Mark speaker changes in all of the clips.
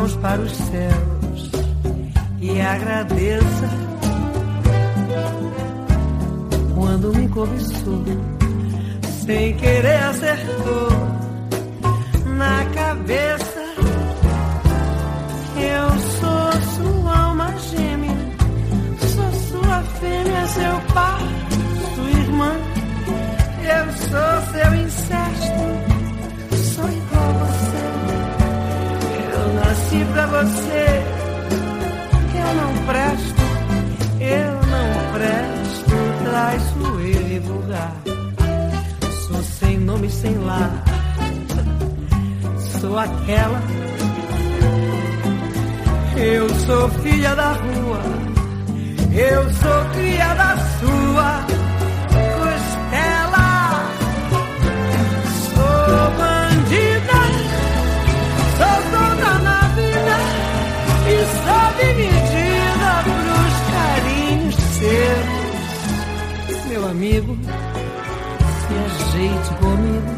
Speaker 1: mãos para os céus e agradeça quando me cobiçou, sem querer acertou na cabeça. Eu sou sua alma gêmea, sou sua fêmea, seu par, sua irmã. Eu sou seu incesto, sou igual a você. Eu nasci pra você. Eu não presto, traiçoeiro e vulgar. Sou sem nome, sem lar. Sou aquela. Eu sou filha da rua. Eu sou cria da sua costela. Sou bandida, sou toda na vida e sou dividida pros carinhos seus. Meu amigo, se ajeite comigo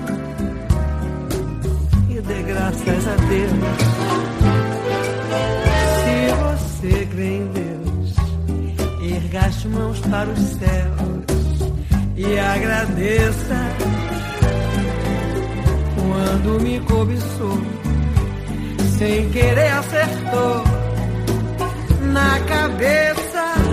Speaker 1: e dê graças a Deus. Se você crê em Deus, erga as mãos para os céus e agradeça quando me cobiçou, sem querer acertou na cabeça.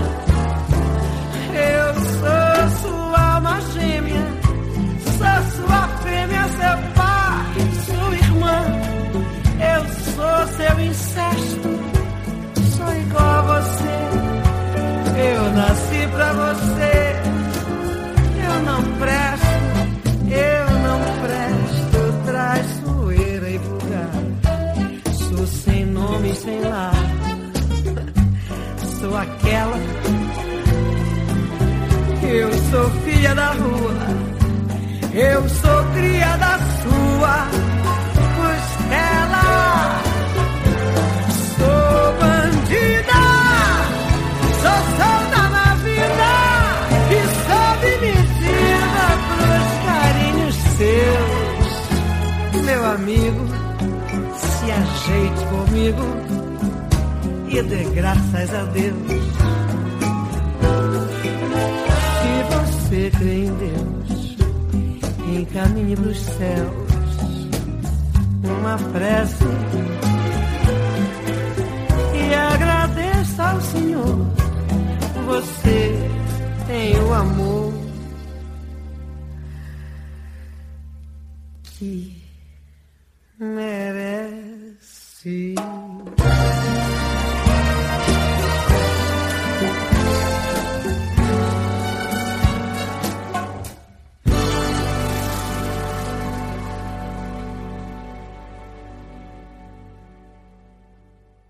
Speaker 1: Eu sou sua alma gêmea, sou sua fêmea, seu pai, sua irmã. Eu sou seu incesto, sou igual a você. Eu nasci pra você. Eu não presto, traiçoeira e vulgar. Sou sem nome, sem lar. Sou aquela. Eu sou filha da rua. Eu sou cria da sua costela. Sou bandida, sou solta na vida e sou dividida pros carinhos seus. Meu amigo, se ajeite comigo e dê graças a Deus. Se você crê em Deus, encaminhe pros céus uma prece e agradeça ao Senhor. Você tem o amor que merece.